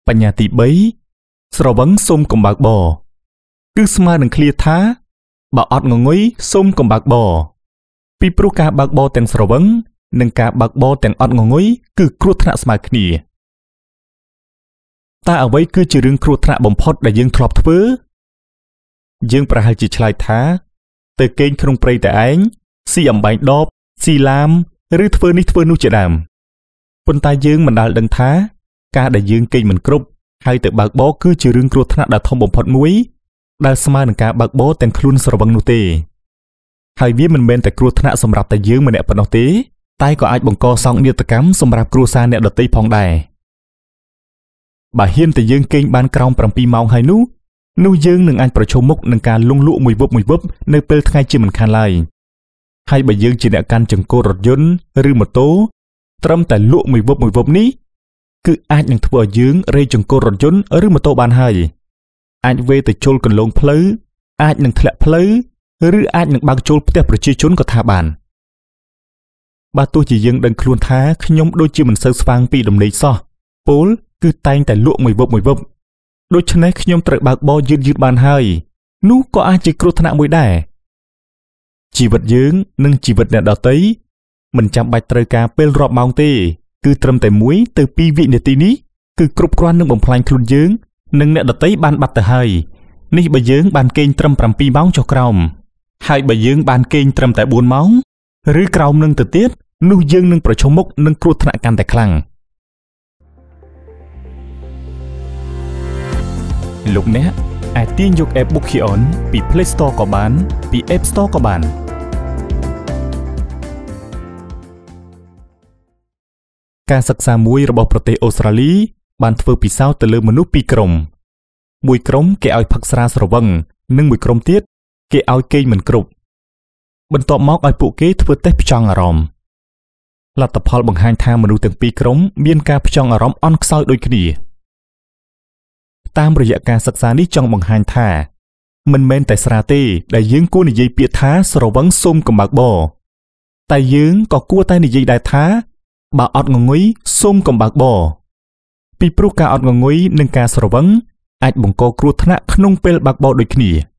បញ្ញាទី3ស្រវឹងសុំកំបើកបគឺស្មើនឹងឃ្លាថាបើអត់ងងុយសុំកំបើកបពីព្រោះការបើកបទាំងស្រវឹងនិងការបើកបទាំងអត់ងងុយគឺគ្រោះថ្នាក់ស្មើគ្នាតើអ្វីគឺជារឿងគ្រោះថ្នាក់បំផុតដែលយើងធ្លាប់ធ្វើយើងប្រហែលជាឆ្លើយថាទៅគេងក្នុងព្រៃតែឯងស៊ីអំបែងដបស៊ីឡាមឬធ្វើនេះធ្វើនោះជាដើមប៉ុន្តែយើងមិនដែលដឹងថាការដែលយើងគេងមិនគ្រប់ហើយទៅបើកបគឺជារឿងគ្រោះថ្នាក់ដ៏ធំបំផុតមួយដែលស្មើនឹងការបើកបទាំងខ្លួនស្រវឹងនោះទេហើយវាមិនមែនតែគ្រោះថ្នាក់សម្រាប់តែយើងម្នាក់ប៉ុណ្ណោះទេតែក៏អាចបង្កសោកនាដកម្មសម្រាប់គ្រួសារអ្នកដទៃផងដែរបើហ៊ានតែយើងគេងបានក្រោម7ម៉ោងហើយនោះយើងនឹងអាចប្រឈមមុខនឹងការលង់លក់មួយវឹបនៅពេលថ្ងៃជាមិនខានឡើយហើយបើយើងជាអ្នកកាន់ចង្កូតរថយន្តឬម៉ូតូត្រឹមតែលក់មួយវឹបនេះគឺអាចនឹងធ្វើឲ្យយើងរេចង្កូតរថយន្តឬម៉ូតូបានហើយអាចវេទៅជុលកន្លងផ្លូវអាចនឹងធ្លាក់ផ្លូវឬអាចនឹងបើកចូលផ្ទះប្រជាជនក៏ថាបានបើទោះជាយើងដឹងខ្លួនថាខ្ញុំដូចជាមិនសូវស្វាងពីដំណេកសោះពលគឺតែងតែលក់មួយវឹបដូច្នេះខ្ញុំត្រូវបើកបយឺតបានហើយនោះក៏អាចជាគ្រោះថ្នាក់មួយដែរជីវិតយើងនិងជីវិតអ្នកដទៃមិនចាំបាច់ត្រូវការពេលរាប់ម៉ោងទេគឺត្រឹមតែ1ទៅ2វិនាទីនេះគឺគ្រប់គ្រាន់នឹងបំផ្លាញខ្លួនយើងនិងអ្នកដទៃបានបាត់ទៅហើយនេះបើយើងបានគេងត្រឹម7ម៉ោងចុះក្រោមហើយបើយើងបានគេងត្រឹមតែ4ម៉ោងឬក្រោមនឹងទៅទៀតនោះយើងនឹងប្រឈមមុខនឹងគ្រោះថ្នាក់កាន់តែខ្លាំងលោកអ្នកអាចទាញយក App Bookion ពី Play Store ក៏បានពី App Store ក៏បានការសិក្សាមួយរបស់ប្រទេសអូស្ត្រាលីបានធ្វើពិសោធន៍ទៅលើមនុស្ស2ក្រុមមួយក្រុមគេឲ្យផឹកស្រាស្រវឹងនិងមួយក្រុមទៀតគេឲ្យគេងមិនគ្រប់បន្ទាប់មកឲ្យពួកគេធ្វើតេស្តផ្ចង់អារម្មណ៍លទ្ធផលបង្ហាញថាមនុស្សទាំងពីរក្រុមមានការផ្ចង់អារម្មណ៍អន់ខ្សោយដូចគ្នាតាមរយៈការសិក្សានេះចង់បង្ហាញថាមិនមែនតែស្រាទេដែលយើងគួរនិយាយពាក្យថាស្រវឹងសុំកំបើកបតែយើងក៏គួរតែនិយាយដែរថាបើអត់ងងុយសុំកំបើកបពីព្រោះការអត់ងងុយនិងការស្រវឹងអាចបង្កគ្រោះថ្នាក់ក្នុងពេលបើកបដូចគ្នា